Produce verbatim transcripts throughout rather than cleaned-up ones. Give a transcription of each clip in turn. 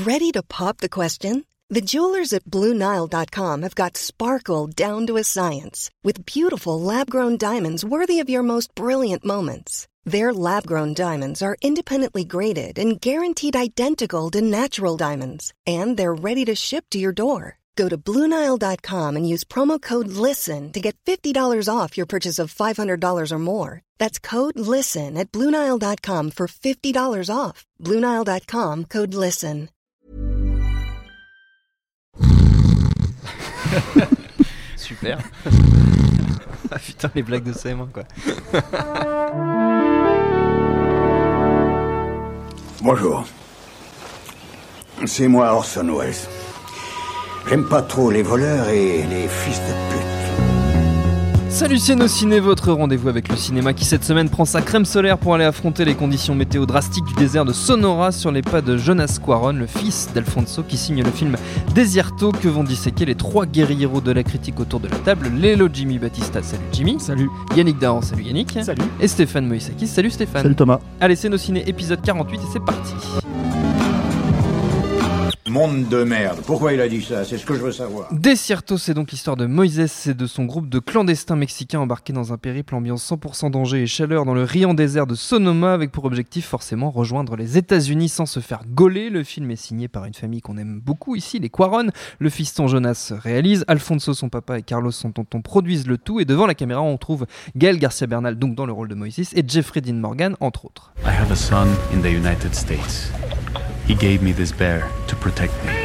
Ready to pop the question? The jewelers at Blue Nile dot com have got sparkle down to a science with beautiful lab-grown diamonds worthy of your most brilliant moments. Their lab-grown diamonds are independently graded and guaranteed identical to natural diamonds, and they're ready to ship to your door. Go to Blue Nile dot com and use promo code LISTEN to get fifty dollars off your purchase of five hundred dollars or more. That's code LISTEN at Blue Nile dot com for fifty dollars off. Blue Nile dot com, code LISTEN. Super. Ah putain, les blagues de C M un quoi. Bonjour. C'est moi Orson Welles. J'aime pas trop les voleurs et les fils de pute. Salut c'est Nos Ciné, votre rendez-vous avec le cinéma qui cette semaine prend sa crème solaire pour aller affronter les conditions météo drastiques du désert de Sonora sur les pas de Jonas Cuarón, le fils d'Alfonso qui signe le film Desierto que vont disséquer les trois guerrieros de la critique autour de la table, Lelo Jimmy Batista, salut Jimmy. Salut. Yannick Dahan, salut Yannick. Salut. Et Stéphane Moïsakis, salut Stéphane. Salut Thomas. Allez c'est Nos Ciné, épisode quarante-huit et c'est parti. Monde de merde. Pourquoi il a dit ça? C'est ce que je veux savoir. Desierto, c'est donc l'histoire de Moïse et de son groupe de clandestins mexicains embarqués dans un périple ambiance cent pour cent danger et chaleur dans le riant désert de Sonoma avec pour objectif forcément rejoindre les États-Unis sans se faire gauler. Le film est signé par une famille qu'on aime beaucoup ici, les Cuarón. Le fiston Jonas réalise, Alfonso son papa et Carlos son tonton produisent le tout et devant la caméra on trouve Gael Garcia Bernal donc dans le rôle de Moïse et Jeffrey Dean Morgan entre autres. I have a son in the United States. He gave me this bear to protect me.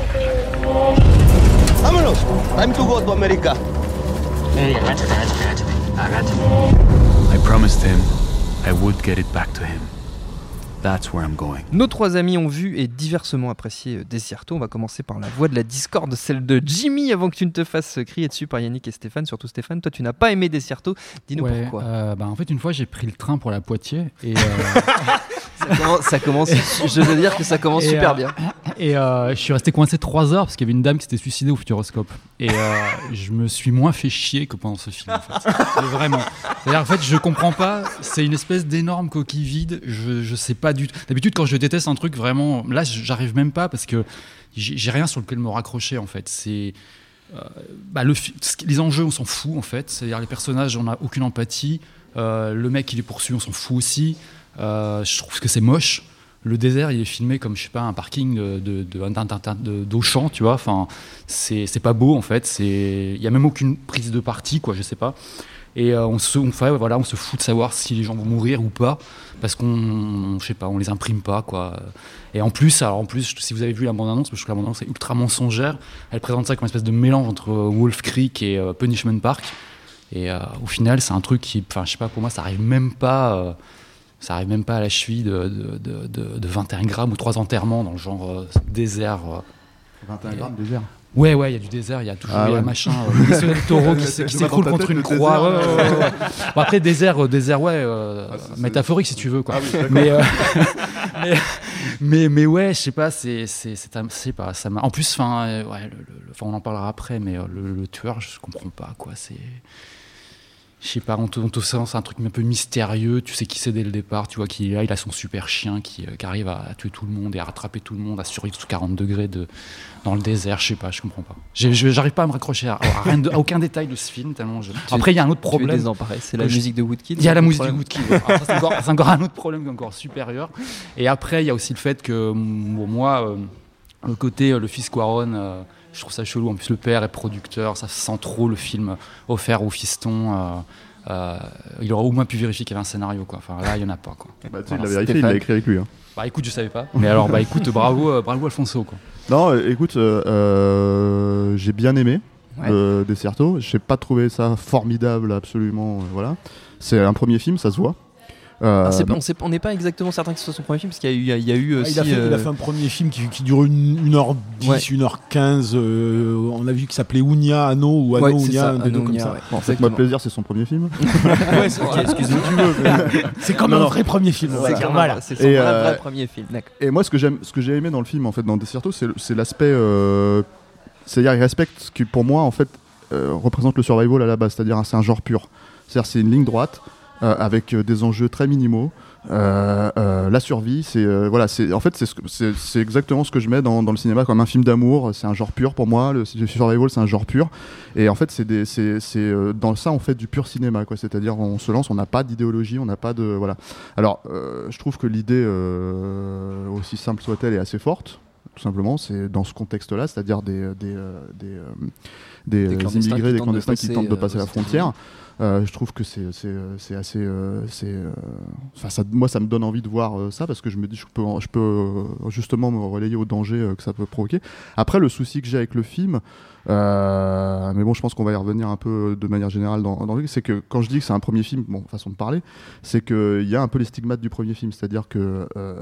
Vámonos, time to go to America. Hey, agáchate, agáchate, agáchate. I promised him I would get it back to him. That's where I'm going. Nos trois amis ont vu et diversement apprécié Desierto. On va commencer par la voix de la discorde, celle de Jimmy, avant que tu ne te fasses crier dessus par Yannick et Stéphane. Surtout Stéphane, toi tu n'as pas aimé Desierto. Dis-nous ouais, pourquoi. Euh, bah, en fait, une fois j'ai pris le train pour la Poitiers et euh... ça, commence, ça commence. Je veux dire que ça commence et, super euh, bien. Et euh, je suis resté coincé trois heures parce qu'il y avait une dame qui s'était suicidée au Futuroscope. Et euh, je me suis moins fait chier que pendant ce film. En fait. Mais vraiment. C'est-à-dire en fait, je comprends pas. C'est une espèce d'énorme coquille vide. Je je sais pas du tout. D'habitude, quand je déteste un truc, vraiment, là, j'arrive même pas parce que j'ai, j'ai rien sur lequel me raccrocher. En fait, c'est euh, bah, le les enjeux, on s'en fout en fait. C'est-à-dire les personnages, on n'a aucune empathie. Euh, le mec, il est poursuivi, on s'en fout aussi. Euh, je trouve que c'est moche. Le désert, il est filmé comme, je sais pas, un parking de, de, de, de, d'Auchan, tu vois. Enfin, c'est, c'est pas beau, en fait. C'est... Il y a même aucune prise de parti, quoi, je sais pas. Et euh, on, se, on, fait, voilà, on se fout de savoir si les gens vont mourir ou pas, parce qu'on, je sais pas, on les imprime pas, quoi. Et en plus, alors en plus, si vous avez vu la bande-annonce, parce que la bande-annonce est ultra mensongère, elle présente ça comme une espèce de mélange entre Wolf Creek et euh, Punishment Park. Et euh, au final, c'est un truc qui, enfin, je sais pas, pour moi, ça arrive même pas... Euh, Ça arrive même pas à la cheville de, de, de, de, de vingt et un grammes ou trois enterrements dans le genre euh, désert. Euh, vingt et un grammes désert. Ouais, ouais, il y a du désert, il y a toujours ah, ouais. un machin, euh, le taureau qui, qui s'écroule contre une croix. Ouais, ouais, ouais, ouais. Bon, après, désert, euh, désert, ouais, euh, ah, c'est, métaphorique c'est... si tu veux, quoi. Ah, oui, mais, euh, mais, mais, mais ouais, je sais pas, c'est, c'est, c'est, c'est, c'est pas, ça m'a. En plus, enfin, euh, ouais, le, le, on en parlera après, mais euh, le, le tueur, je comprends pas, quoi. C'est. Je sais pas, on te, on te sent, c'est un truc un peu mystérieux, tu sais qui c'est dès le départ, tu vois qu'il là, il a son super chien qui, qui arrive à, à tuer tout le monde et à rattraper tout le monde, à survivre sous quarante degrés de, dans le désert, je sais pas, je comprends pas. J'ai, je, j'arrive pas à me raccrocher à, à, rien de, à aucun détail de ce film, tellement je... Après, il y a un autre problème. Tu es désemparé, c'est la je... musique de Woodkid. Il y a la musique de Woodkid, ouais. Alors, ça, c'est, encore, c'est encore un autre problème qui est encore supérieur. Et après, il y a aussi le fait que, bon, moi, euh, le côté, euh, le fils Cuarón, euh, je trouve ça chelou. En plus, le père est producteur, ça sent trop le film offert au fiston. Euh, euh, il aurait au moins pu vérifier qu'il y avait un scénario, quoi. Enfin, là, il n'y en a pas, quoi. Bah, tu sais, voilà, il l'a vérifié, il l'a écrit avec lui. Hein. Bah, écoute, je savais pas. Mais alors, bah, écoute, bravo, euh, bravo Alfonso, quoi. Non, euh, écoute, euh, euh, j'ai bien aimé ouais. euh, Desierto. J'ai pas trouvé ça formidable, absolument. Euh, voilà. C'est un premier film, ça se voit. Euh, ah, c'est pas, on n'est pas exactement certain que ce soit son premier film parce qu'il y a eu, il y a, il y a eu aussi, il, a fait, euh... il a fait un premier film qui, qui dure une, une heure dix, ouais. une heure quinze. Euh, on a vu qu'il s'appelait Unia, Anno ou Anno, ouais, Unia, un des deux comme ça. Ouais. Bon, Faites-moi plaisir, c'est son premier film. Ouais, c'est, okay, excuse-moi, tu veux, mais... c'est comme non, un vrai premier film. Voilà. C'est, voilà. c'est son vrai, euh, vrai premier film. D'accord. Et moi, ce que j'aime, ce que j'ai aimé dans le film, en fait, dans Desierto, c'est, c'est l'aspect, euh, c'est-à-dire, il respecte ce qui, pour moi, en fait, euh, représente le survival à la base, c'est-à-dire, c'est un genre pur. C'est-à-dire, c'est une ligne droite. euh, avec euh, des enjeux très minimaux. Euh, euh, la survie, c'est euh, voilà, c'est en fait c'est, ce que, c'est, c'est exactement ce que je mets dans, dans le cinéma comme un film d'amour. C'est un genre pur pour moi. Le, le survival, c'est un genre pur. Et en fait, c'est, des, c'est, c'est euh, dans ça on fait du pur cinéma, quoi. C'est-à-dire on se lance, on n'a pas d'idéologie, on n'a pas de voilà. Alors, euh, je trouve que l'idée, euh, aussi simple soit-elle, est assez forte. Tout simplement, c'est dans ce contexte-là, c'est-à-dire des des euh, des, euh, des, des immigrés, des clandestins qui tentent de passer, euh, la frontière. Euh, je trouve que c'est c'est c'est assez euh, c'est euh, enfin ça moi ça me donne envie de voir euh, ça parce que je me dis je peux je peux euh, justement me relayer au danger euh, que ça peut provoquer. Après, le souci que j'ai avec le film, euh, mais bon, je pense qu'on va y revenir un peu de manière générale dans, dans le c'est que quand je dis que c'est un premier film, bon, façon de parler, c'est que il y a un peu les stigmates du premier film, c'est-à-dire que euh,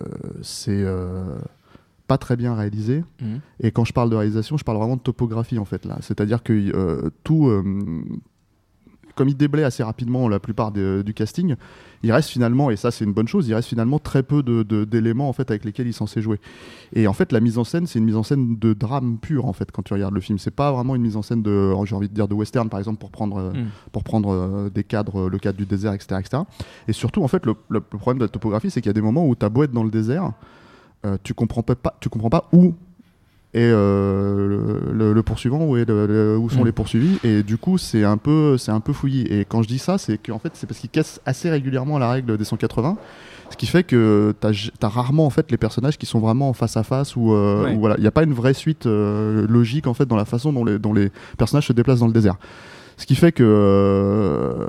c'est euh, pas très bien réalisé. Mmh. Et quand je parle de réalisation, je parle vraiment de topographie en fait là, c'est-à-dire que euh, tout euh, comme il déblaye assez rapidement la plupart des, du casting, il reste finalement, et ça c'est une bonne chose, il reste finalement très peu de, de, d'éléments en fait avec lesquels il est censé jouer. Et en fait, la mise en scène, c'est une mise en scène de drame pur en fait quand tu regardes le film. C'est pas vraiment une mise en scène de, j'ai envie de dire, de western par exemple pour prendre, mm. pour prendre euh, des cadres, le cadre du désert, et cetera, et cetera. Et surtout, en fait, le, le problème de la topographie, c'est qu'il y a des moments où t'as beau être dans le désert, euh, tu comprends pas, tu comprends pas où et euh, le, le, le poursuivant où, est le, le, où sont mmh. les poursuivis, et du coup c'est un peu c'est un peu fouillis. Et quand je dis ça, c'est qu'en fait c'est parce qu'il casse assez régulièrement la règle des cent quatre-vingts, ce qui fait que t'as, t'as rarement en fait les personnages qui sont vraiment face à face, ou euh, ouais. voilà, il n'y a pas une vraie suite euh, logique en fait dans la façon dont les, dont les personnages se déplacent dans le désert. Ce qui fait que euh,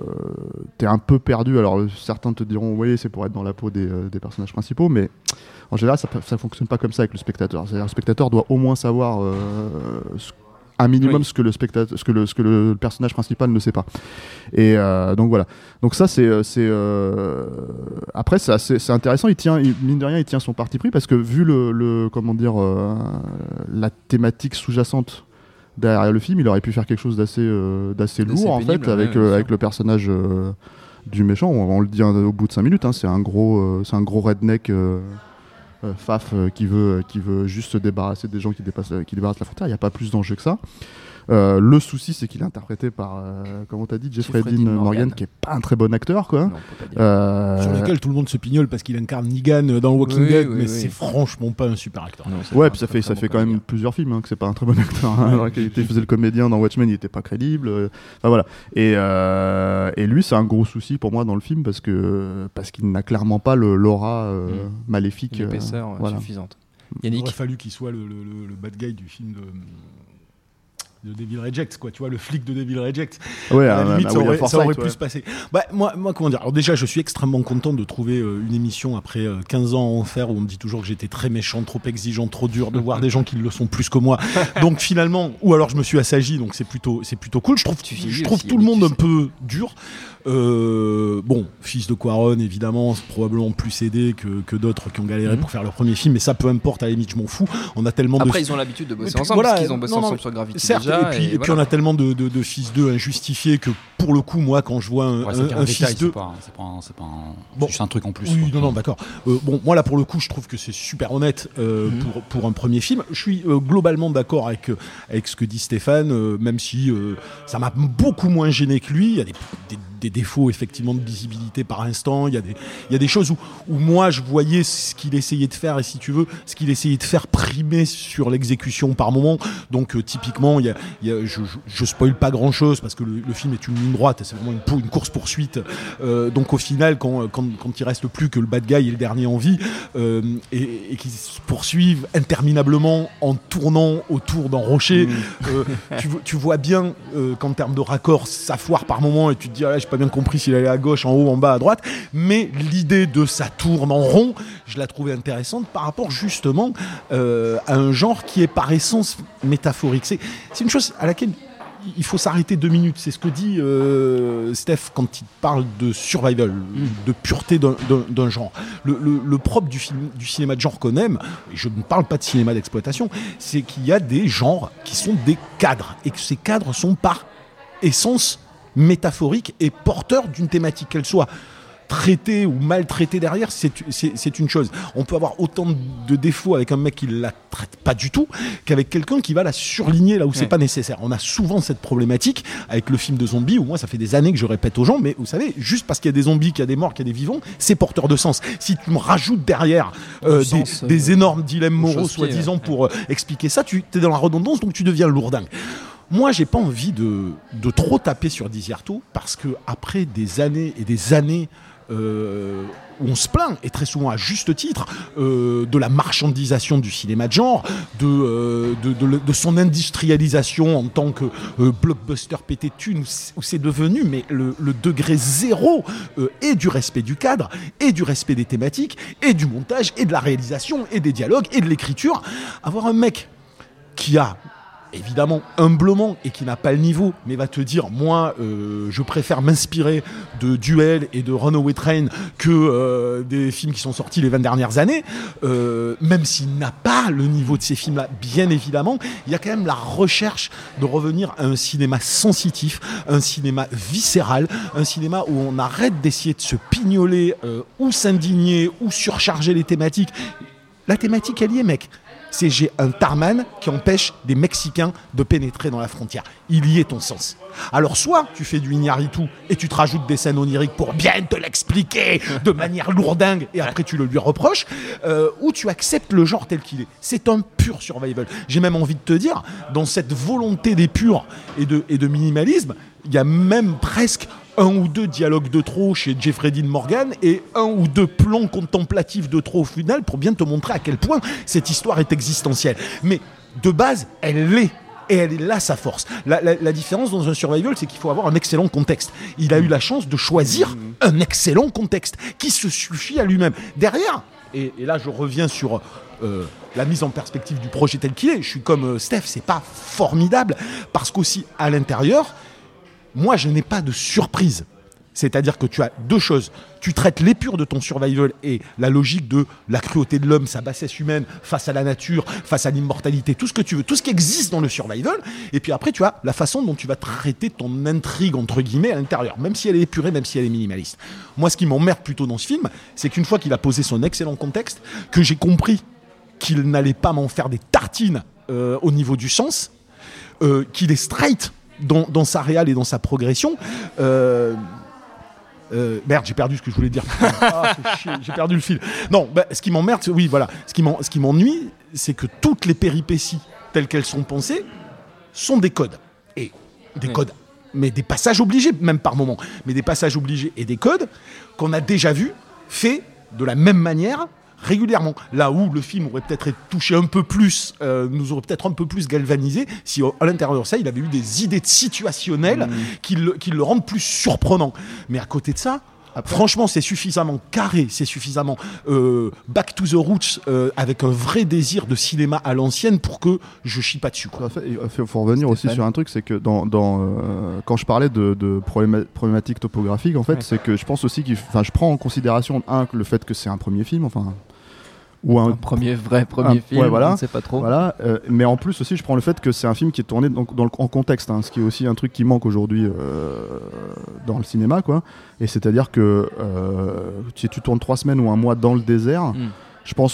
t'es un peu perdu. Alors certains te diront oui, c'est pour être dans la peau des, euh, des personnages principaux, mais en général ça ne fonctionne pas comme ça avec le spectateur. C'est-à-dire le spectateur doit au moins savoir euh, ce, un minimum oui. ce que le spectateur, ce que le, ce que le personnage principal ne sait pas. Et euh, donc voilà. Donc ça c'est, c'est euh... après c'est, assez, c'est intéressant. Il tient, il, mine de rien, il tient son parti pris parce que vu le, le comment dire euh, la thématique sous-jacente derrière le film, il aurait pu faire quelque chose d'assez, euh, d'assez lourd, d'assez pénible, en fait, avec, ouais, euh, avec le personnage euh, du méchant. On, on le dit hein, au bout de cinq minutes, hein, c'est un gros, euh, c'est un gros redneck euh, euh, faf euh, qui veut, qui veut juste se débarrasser des gens qui dépassent, qui débarrassent la frontière. Il n'y a pas plus d'enjeu que ça. Euh, le souci, c'est qu'il est interprété par, euh, comment t'as dit, Jeffrey Dean Morgan, Morgan, qui est pas un très bon acteur, quoi. Non, euh... Sur lequel tout le monde se pignole parce qu'il incarne Negan dans Walking oui, Dead, oui, mais oui. c'est franchement pas un super acteur. Non, ouais, puis ça fait, ça fait quand même plusieurs films hein, que c'est pas un très bon acteur. Hein, alors qu'il était, il faisait le comédien dans Watchmen, il était pas crédible. Euh, enfin voilà. Et, euh, et lui, c'est un gros souci pour moi dans le film parce que parce qu'il n'a clairement pas le, l'aura euh, mmh. maléfique, une épaisseur euh, voilà. suffisante. Yannick, il aurait fallu qu'il soit le, le, le, le bad guy du film de. de Devil Rejects, quoi, tu vois, le flic de Devil Rejects. Ouais, à la limite, bah, ça aurait, Forsyth, ça aurait ouais. pu se passer. Bah, moi, moi, comment dire, alors déjà, je suis extrêmement content de trouver euh, une émission après euh, quinze ans en enfer où on me dit toujours que j'étais très méchant, trop exigeant, trop dur, de voir des gens qui le sont plus que moi. Donc finalement, ou alors je me suis assagi, donc c'est plutôt, c'est plutôt cool. Je trouve, je trouve tout le monde un peu dur. Euh, bon, fils de Quaron, évidemment, c'est probablement plus aidé que, que d'autres qui ont galéré mmh. pour faire leur premier film, mais ça peu importe, à la limite, je m'en fous. On a tellement Après, de... ils ont l'habitude de bosser puis, ensemble, voilà, parce qu'ils ont bossé non, ensemble non, sur Gravity certes, déjà. Et puis, et, et voilà. puis on a tellement de, de, de fils d'eux injustifiés que pour le coup, moi, quand je vois un, ouais, un, un, un fils d'eux... C'est pas, c'est pas, un, c'est pas un... Bon, c'est un truc en plus. Oui, quoi. non, non, d'accord. Euh, bon, moi, là, pour le coup, je trouve que c'est super honnête euh, mmh. pour, pour un premier film. Je suis euh, globalement d'accord avec, avec ce que dit Stéphane, euh, même si euh, ça m'a beaucoup moins gêné que lui. Il y a des, des des défauts effectivement de visibilité par instant, il y a des, il y a des choses où, où moi je voyais ce qu'il essayait de faire et si tu veux, ce qu'il essayait de faire primer sur l'exécution par moment. Donc euh, typiquement, il y a, il y a, je, je, je spoil pas grand chose parce que le, le film est une ligne droite, c'est vraiment une, une course-poursuite. Euh, donc au final, quand, quand, quand il reste plus que le bad guy et le dernier en vie, euh, et, et qu'ils se poursuivent interminablement en tournant autour d'un rocher, mmh. euh, tu, tu vois bien euh, qu'en termes de raccord, ça foire par moment et tu te dis, ah, j'ai pas bien compris s'il allait à gauche, en haut, en bas, à droite, mais l'idée de ça tourne en rond, je la trouvais intéressante par rapport justement euh, à un genre qui est par essence métaphorique. C'est, c'est une chose à laquelle il faut s'arrêter deux minutes. C'est ce que dit euh, Steph quand il parle de survival, mmh. de pureté d'un, d'un, d'un genre. Le, le, le propre du, film, du cinéma de genre qu'on aime, et je ne parle pas de cinéma d'exploitation, c'est qu'il y a des genres qui sont des cadres, et que ces cadres sont par essence métaphorique et porteur d'une thématique, qu'elle soit traité ou maltraité derrière, c'est, c'est, c'est une chose. On peut avoir autant de défauts avec un mec qui la traite pas du tout qu'avec quelqu'un qui va la surligner là où ouais. c'est pas nécessaire. On a souvent cette problématique avec le film de zombies où moi ça fait des années que je répète aux gens, mais vous savez, juste parce qu'il y a des zombies, qu'il y a des morts, qu'il y a des vivants, c'est porteur de sens. Si tu me rajoutes derrière euh, des, sens, des euh, énormes dilemmes moraux soi-disant ouais. pour euh, expliquer ça, tu es dans la redondance, donc tu deviens lourdingue. Moi, j'ai pas envie de, de trop taper sur Diziarto parce que après des années et des années euh, où on se plaint, et très souvent à juste titre, euh, de la marchandisation du cinéma de genre, de, euh, de, de, de son industrialisation en tant que euh, blockbuster pété de thunes, où c'est devenu mais le, le degré zéro euh, et du respect du cadre, et du respect des thématiques, et du montage, et de la réalisation, et des dialogues, et de l'écriture. Avoir un mec qui a évidemment humblement et qui n'a pas le niveau, mais va te dire moi euh, je préfère m'inspirer de Duel et de Runaway Train que euh, des films qui sont sortis les vingt dernières années, euh, même s'il n'a pas le niveau de ces films là, bien évidemment il y a quand même la recherche de revenir à un cinéma sensitif, un cinéma viscéral, un cinéma où on arrête d'essayer de se pignoler euh, ou s'indigner ou surcharger les thématiques. La thématique elle y est mec. C'est j'ai un tarman qui empêche des Mexicains de pénétrer dans la frontière. Il y est ton sens. Alors soit tu fais du Iñárritu et tu te rajoutes des scènes oniriques pour bien te l'expliquer de manière lourdingue et après tu le lui reproches, euh, ou tu acceptes le genre tel qu'il est. C'est un pur survival. J'ai même envie de te dire, dans cette volonté d'épure et de, et de minimalisme, il y a même presque un ou deux dialogues de trop chez Jeffrey Dean Morgan et un ou deux plans contemplatifs de trop au final pour bien te montrer à quel point cette histoire est existentielle. Mais de base, elle l'est. Et elle est là sa force. La, la, la différence dans un survival, c'est qu'il faut avoir un excellent contexte. Il a eu la chance de choisir un excellent contexte qui se suffit à lui-même. Derrière, et, et là je reviens sur euh, la mise en perspective du projet tel qu'il est, je suis comme euh, Steph, c'est pas formidable parce qu'aussi à l'intérieur, moi, je n'ai pas de surprise. C'est-à-dire que tu as deux choses. Tu traites l'épure de ton survival et la logique de la cruauté de l'homme, sa bassesse humaine face à la nature, face à l'immortalité, tout ce que tu veux, tout ce qui existe dans le survival. Et puis après, tu as la façon dont tu vas traiter ton intrigue, entre guillemets, à l'intérieur, même si elle est épurée, même si elle est minimaliste. Moi, ce qui m'emmerde plutôt dans ce film, c'est qu'une fois qu'il a posé son excellent contexte, que j'ai compris qu'il n'allait pas m'en faire des tartines euh, au niveau du sens, euh, qu'il est straight Dans, dans sa réal et dans sa progression. Euh, euh, merde, j'ai perdu ce que je voulais dire. Ah, c'est chier, j'ai perdu le fil. Non, bah, ce qui m'emmerde, oui, voilà. Ce qui, ce qui m'ennuie, c'est que toutes les péripéties telles qu'elles sont pensées sont des codes. Et des oui. codes, mais des passages obligés, même par moment. Mais des passages obligés et des codes qu'on a déjà vus, faits de la même manière, régulièrement. Là où le film aurait peut-être touché un peu plus, euh, nous aurait peut-être un peu plus galvanisé si à l'intérieur de ça, il avait eu des idées situationnelles mmh. qui, le, qui le rendent plus surprenant. Mais à côté de ça, après, franchement, c'est suffisamment carré, c'est suffisamment euh, back to the roots, euh, avec un vrai désir de cinéma à l'ancienne pour que je chie pas dessus. Il faut revenir aussi sur un truc, c'est que dans, dans, euh, quand je parlais de, de probléma- problématiques topographiques, en fait, ouais. c'est que je pense aussi que je prends en considération un, le fait que c'est un premier film, enfin... ou un, un premier vrai premier un, film, ouais, voilà, on ne sait pas trop. Voilà, euh, mais en plus aussi, je prends le fait que c'est un film qui est tourné dans, dans le, en contexte, hein, ce qui est aussi un truc qui manque aujourd'hui euh, dans le cinéma, quoi. Et c'est-à-dire que euh, si tu tournes trois semaines ou un mois dans le désert, mm. je pense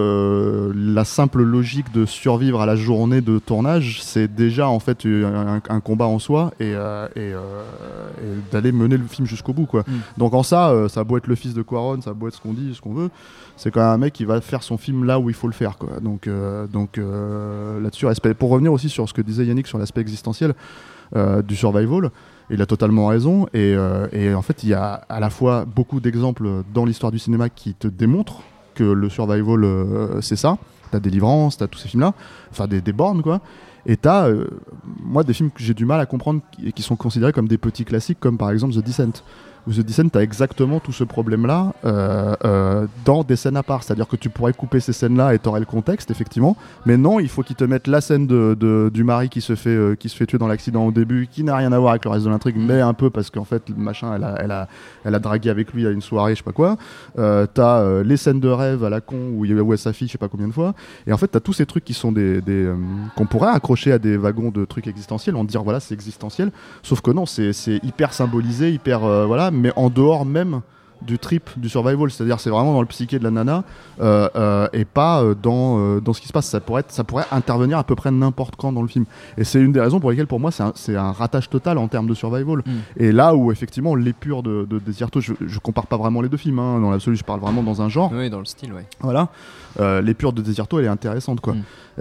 que la simple logique de survivre à la journée de tournage, c'est déjà en fait un, un combat en soi et, euh, et, euh, et d'aller mener le film jusqu'au bout, quoi. Mm. Donc en ça, euh, ça a beau être le fils de Cuarón, ça a beau être ce qu'on dit, ce qu'on veut, c'est quand même un mec qui va faire son film là où il faut le faire, quoi. Donc, euh, donc euh, là-dessus, respect. Pour revenir aussi sur ce que disait Yannick sur l'aspect existentiel euh, du survival, il a totalement raison. Et, euh, et en fait, il y a à la fois beaucoup d'exemples dans l'histoire du cinéma qui te démontrent que le survival, euh, c'est ça. T'as Délivrance, t'as tous ces films-là, enfin des, des bornes, quoi. Et t'as, euh, moi, des films que j'ai du mal à comprendre et qui sont considérés comme des petits classiques, comme par exemple The Descent. Où The Descent, t'as exactement tout ce problème-là euh, euh, dans des scènes à part. C'est-à-dire que tu pourrais couper ces scènes-là et t'aurais le contexte, effectivement. Mais non, il faut qu'ils te mettent la scène de, de, du mari qui se, fait, euh, qui se fait tuer dans l'accident au début, qui n'a rien à voir avec le reste de l'intrigue, mais un peu parce qu'en fait, le machin, elle a, elle, a, elle a dragué avec lui à une soirée, je sais pas quoi. Euh, t'as euh, les scènes de rêve à la con où, où elle s'affiche, je sais pas combien de fois. Et en fait, t'as tous ces trucs qui sont des, des euh, qu'on pourrait accrocher à des wagons de trucs existentiels, en dire voilà, c'est existentiel. Sauf que non, c'est, c'est hyper symbolisé, hyper euh, voilà. Mais en dehors même du trip du survival, c'est-à-dire c'est vraiment dans le psyché de la nana euh, euh, et pas euh, dans, euh, dans ce qui se passe. Ça pourrait, être, ça pourrait intervenir à peu près n'importe quand dans le film. Et c'est une des raisons pour lesquelles pour moi c'est un, c'est un ratage total en termes de survival. Mm. Et là où effectivement l'épure de, de Desierto, je, je compare pas vraiment les deux films, hein, dans l'absolu je parle vraiment dans un genre. Oui, dans le style, oui. Voilà. Euh, l'épure de Desierto elle est intéressante quoi. Mm.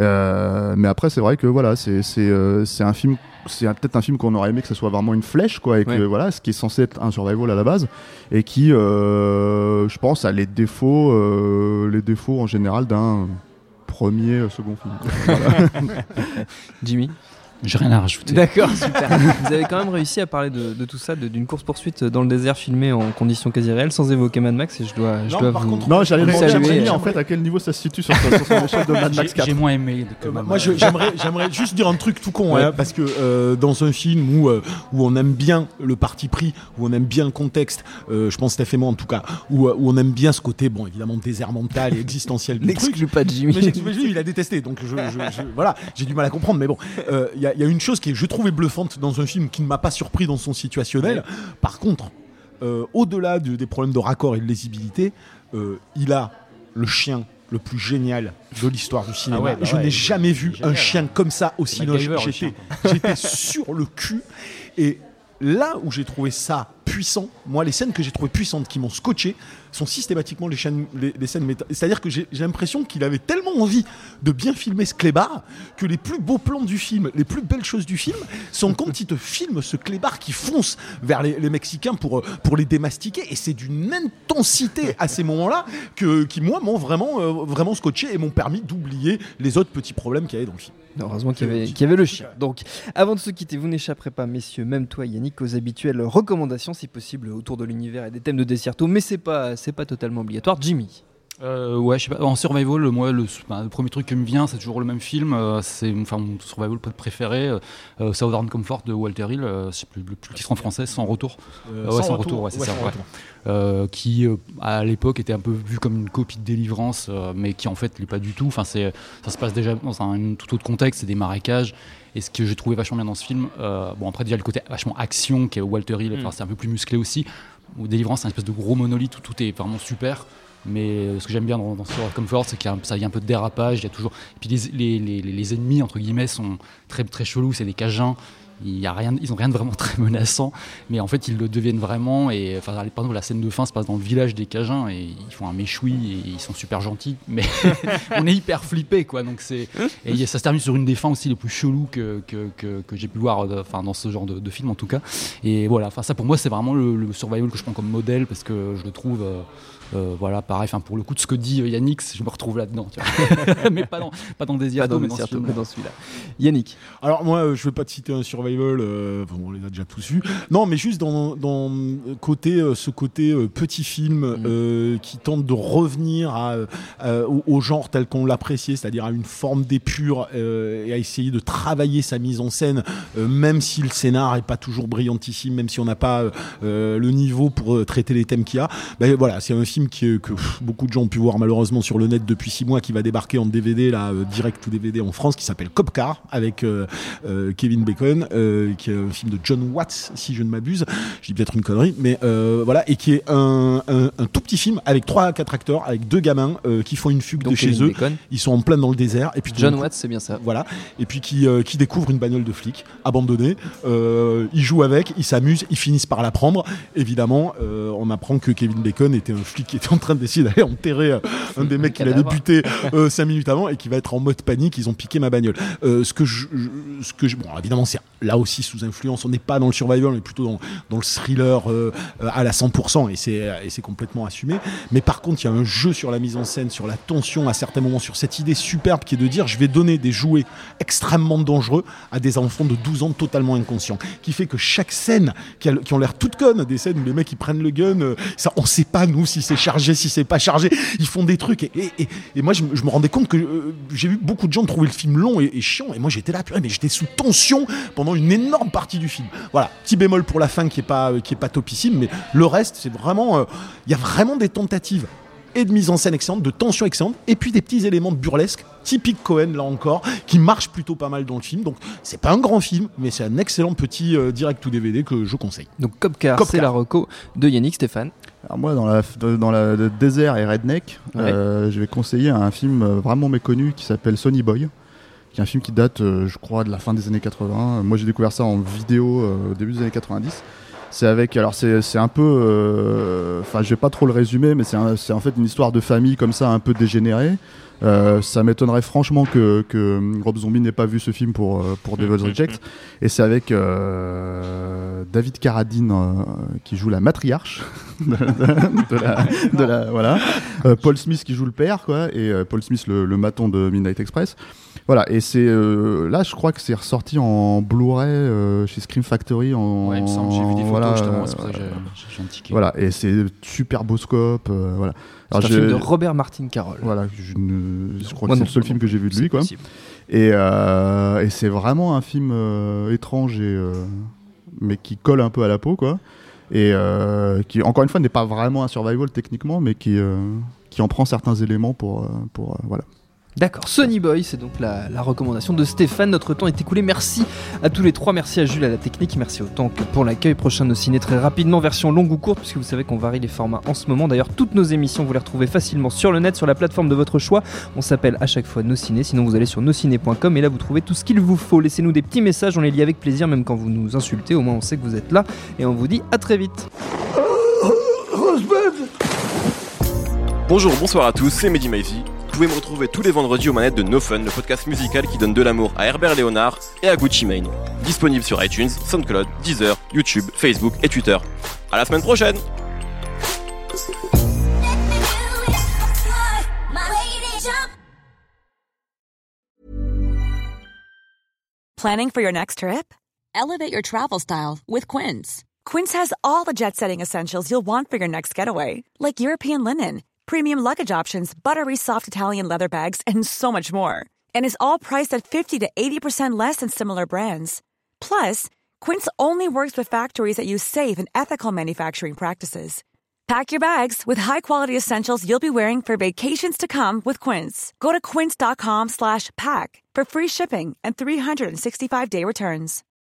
Euh, mais après c'est vrai que voilà, c'est, c'est, euh, c'est un film, c'est un, peut-être un film qu'on aurait aimé que ce soit vraiment une flèche quoi, et que ouais. voilà, ce qui est censé être un survival à la base et qui euh, je pense a les défauts euh, les défauts en général d'un premier euh, second film. Voilà. Jimmy, j'ai rien à rajouter. D'accord, super. Vous avez quand même réussi à parler de, de tout ça, de, d'une course-poursuite dans le désert filmée en conditions quasi réelles, sans évoquer Mad Max, et je dois, non, je dois vous... Contre, non, j'allais demander à Jimmy en fait à quel niveau ça se situe sur, sur son échelle de Mad Max quatre. J'ai, j'ai moins aimé que euh, Mad Moi, je, j'aimerais, j'aimerais juste dire un truc tout con, ouais. hein, parce que euh, dans un film où, euh, où on aime bien le parti pris, où on aime bien le contexte, euh, je pense Steph et moi en tout cas, où, où on aime bien ce côté, bon, évidemment, désert mental et existentiel du truc. N'exclus pas de Jimmy. Mais j'exclus, il a détesté, donc je, je, je, voilà, j'ai du mal à comprendre, mais bon, il euh, y, y a une chose qui est, je trouvais bluffante dans un film qui ne m'a pas surpris dans son situationnel. Par contre, euh, au-delà de, des problèmes de raccord et de lisibilité, euh, il a le chien le plus génial de l'histoire du cinéma. Ah ouais, bah je ouais, n'ai jamais vu génial, un chien comme ça au cinéma. J'étais, j'étais sur le cul. Et là où j'ai trouvé ça puissant, moi les scènes que j'ai trouvées puissantes qui m'ont scotché sont systématiquement les, chaînes, les, les scènes méta. C'est-à-dire que j'ai, j'ai l'impression qu'il avait tellement envie de bien filmer ce clébard que les plus beaux plans du film, les plus belles choses du film sont quand il te filme ce clébard qui fonce vers les, les Mexicains pour, pour les démastiquer, et c'est d'une intensité à ces moments-là que, qui moi m'ont vraiment, euh, vraiment scotché et m'ont permis d'oublier les autres petits problèmes qu'il y avait dans le film. Heureusement qu'il y avait, qu'il y avait le chien. Donc, avant de se quitter, vous n'échapperez pas, messieurs, même toi Yannick, aux habituelles recommandations, si possible, autour de l'univers et des thèmes de Desierto, mais c'est pas, c'est pas totalement obligatoire. Jimmy. Euh, ouais, je sais pas. En survival, moi, le, bah, le premier truc qui me vient, c'est toujours le même film. Euh, c'est enfin mon survival préféré, euh, Southern Comfort de Walter Hill. Euh, je sais plus le plus titre en français, Sans retour. Euh, euh, sans ouais, sans retour, retour, ouais, c'est ouais, ça. sans Ouais. retour. Euh, qui euh, à l'époque était un peu vu comme une copie de Délivrance, euh, mais qui en fait l'est pas du tout. Enfin, c'est ça se passe déjà dans un, un tout autre contexte, c'est des marécages. Et ce que j'ai trouvé vachement bien dans ce film, euh, bon après déjà le côté vachement action qui est Walter Hill, mm. c'est un peu plus musclé aussi. Ou Délivrance, c'est un espèce de gros monolithe où tout est vraiment super. Mais ce que j'aime bien dans, dans Southern Comfort, c'est qu'il y a, ça y a un peu de dérapage. Il y a toujours. Et puis les, les, les, les ennemis entre guillemets sont très très chelous. C'est des Cajuns. Il y a rien, ils ont rien de vraiment très menaçant, mais en fait ils le deviennent vraiment. Et enfin, par exemple, la scène de fin se passe dans le village des Cajuns et ils font un méchoui et ils sont super gentils, mais on est hyper flippé quoi. Donc c'est et ça se termine sur une des fins aussi les plus chelous que que, que, que j'ai pu voir, enfin dans ce genre de, de film en tout cas. Et voilà, enfin ça pour moi c'est vraiment le, le survival que je prends comme modèle parce que je le trouve. Euh, Euh, voilà, pareil, pour le coup de ce que dit Yannick, je me retrouve là-dedans, tu vois. mais pas dans, pas dans Desierto, mais, mais dans celui-là. Yannick. Alors moi, euh, je ne vais pas te citer un survival, euh, bon, on les a déjà tous vus. Non, mais juste dans, dans côté, euh, ce côté euh, petit film mmh. euh, qui tente de revenir à, euh, au, au genre tel qu'on l'appréciait, c'est-à-dire à une forme d'épure euh, et à essayer de travailler sa mise en scène, euh, même si le scénar n'est pas toujours brillantissime, même si on n'a pas euh, le niveau pour euh, traiter les thèmes qu'il y a. Ben, voilà, c'est un film qui, que pff, beaucoup de gens ont pu voir malheureusement sur le net depuis six mois, qui va débarquer en D V D là, euh, direct to D V D en France, qui s'appelle Cop Car avec euh, euh, Kevin Bacon, euh, qui est un film de John Watts si je ne m'abuse, je dis peut-être une connerie, mais euh, voilà, et qui est un, un, un tout petit film avec trois à quatre acteurs, avec deux gamins euh, qui font une fugue donc de Kevin chez eux, Bacon. Ils sont en plein dans le désert, et puis John Watts, c'est bien ça, voilà, et puis qui, euh, qui découvrent une bagnole de flic abandonnée, euh, ils jouent avec, ils s'amusent, ils finissent par la prendre. Évidemment, euh, on apprend que Kevin Bacon était un flic qui était en train d'essayer d'aller enterrer euh, un des mecs qu'il avait buté euh, cinq minutes avant et qui va être en mode panique. Ils ont piqué ma bagnole. Euh, ce que je, je, ce que je, bon, évidemment, c'est là aussi sous influence. On n'est pas dans le survival, on est plutôt dans, dans le thriller euh, à la cent pour cent et c'est, et c'est complètement assumé. Mais par contre, il y a un jeu sur la mise en scène, sur la tension à certains moments, sur cette idée superbe qui est de dire je vais donner des jouets extrêmement dangereux à des enfants de douze ans totalement inconscients, qui fait que chaque scène qui, a, qui ont l'air toutes connes, des scènes où les mecs ils prennent le gun, euh, ça, on sait pas nous si c'est chargé, si c'est pas chargé, ils font des trucs et, et, et, et moi je, je me rendais compte que euh, j'ai vu beaucoup de gens trouver le film long et, et chiant, et moi j'étais là purée, mais j'étais sous tension pendant une énorme partie du film. Voilà, petit bémol pour la fin qui est pas, euh, qui est pas topissime, mais le reste c'est vraiment, il euh, y a vraiment des tentatives et de mise en scène excellente, de tension excellente, et puis des petits éléments burlesques, typiques Cohen là encore, qui marchent plutôt pas mal dans le film. Donc c'est pas un grand film, mais c'est un excellent petit euh, direct to D V D que je conseille. Donc Cop Car, Cop c'est Car. la reco de Yannick. Stéphane. Alors moi, dans, la, dans la, le désert et redneck, Ouais. euh, je vais conseiller un film euh, vraiment méconnu qui s'appelle Sonny Boy, qui est un film qui date, euh, je crois, de la fin des années quatre-vingts. Moi, j'ai découvert ça en vidéo euh, au début des années quatre-vingt-dix. C'est avec, alors c'est, c'est un peu, enfin, euh, je vais pas trop le résumer, mais c'est, un, c'est en fait une histoire de famille comme ça, un peu dégénérée. Euh, ça m'étonnerait franchement que, que Rob Zombie n'ait pas vu ce film pour, euh, pour Devil's Reject. Et c'est avec euh, David Carradine euh, qui joue la matriarche de, de, de la, de la, voilà. Euh, Paul Smith qui joue le père, quoi, et euh, Paul Smith le, le maton de Midnight Express. Voilà, et c'est euh, là, je crois que c'est ressorti en Blu-ray euh, chez Scream Factory. En, Ouais, il me semble, j'ai vu des photos voilà, justement, c'est pour ça que euh, j'ai, j'ai un ticket. Voilà, et c'est super beau scope, euh, voilà. C'est Alors, un j'ai- film de Robert Martin Carroll. Voilà, je, ne- je crois Moi que non, c'est le seul non, film que j'ai vu de c'est lui, quoi. possible. Et, euh, et c'est vraiment un film euh, étrange et euh, mais qui colle un peu à la peau, quoi. Et euh, qui, encore une fois, n'est pas vraiment un survival techniquement, mais qui euh, qui en prend certains éléments pour euh, pour euh, voilà. D'accord, Sonny Boy, c'est donc la, la recommandation de Stéphane. Notre temps est écoulé. Merci à tous les trois. Merci à Jules à la technique. Merci autant que pour l'accueil. Prochain Nos Ciné très rapidement, version longue ou courte, puisque vous savez qu'on varie les formats en ce moment. D'ailleurs, toutes nos émissions, vous les retrouvez facilement sur le net, sur la plateforme de votre choix. On s'appelle à chaque fois Nos Ciné. Sinon, vous allez sur nosciné point com et là, vous trouvez tout ce qu'il vous faut. Laissez-nous des petits messages. On les lit avec plaisir, même quand vous nous insultez. Au moins, on sait que vous êtes là. Et on vous dit à très vite. Bonjour, bonsoir à tous, c'est Mehdi Maizy. Vous pouvez me retrouver tous les vendredis aux manettes de No Fun, le podcast musical qui donne de l'amour à Herbert Léonard et à Gucci Mane. Disponible sur iTunes, SoundCloud, Deezer, YouTube, Facebook et Twitter. À la semaine prochaine! Planning for your next trip? Elevate your travel style with Quince. Quince has all the jet-setting essentials you'll want for your next getaway, like European linen, premium luggage options, buttery soft Italian leather bags, and so much more. And is all priced at fifty to eighty percent less than similar brands. Plus, Quince only works with factories that use safe and ethical manufacturing practices. Pack your bags with high-quality essentials you'll be wearing for vacations to come with Quince. Go to quince dot com slash pack for free shipping and three sixty-five day returns.